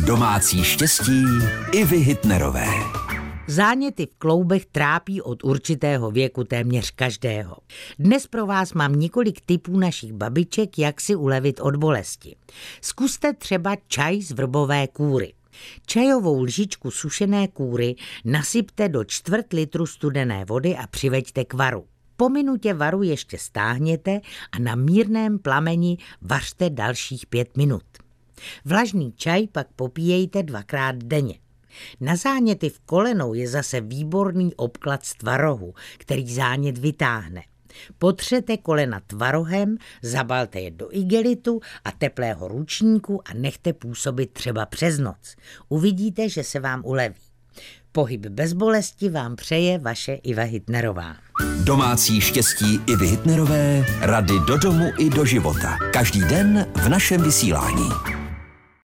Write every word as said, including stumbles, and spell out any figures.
Domácí štěstí Ivy Hitnerové. Záněty v kloubech trápí od určitého věku téměř každého. Dnes pro vás mám několik tipů našich babiček, jak si ulevit od bolesti. Zkuste třeba čaj z vrbové kůry. Čajovou lžičku sušené kůry nasypte do čtvrt litru studené vody a přiveďte k varu. Po minutě varu ještě stáhněte a na mírném plameni vařte dalších pět minut. Vlažný čaj pak popíjejte dvakrát denně. Na záněty v kolenou je zase výborný obklad z tvarohu, který zánět vytáhne. Potřete kolena tvarohem, zabalte je do igelitu a teplého ručníku a nechte působit třeba přes noc. Uvidíte, že se vám uleví. Pohyb bez bolesti vám přeje vaše Iva Hitnerová. Domácí štěstí Ivy Hitnerové, rady do domu i do života. Každý den v našem vysílání.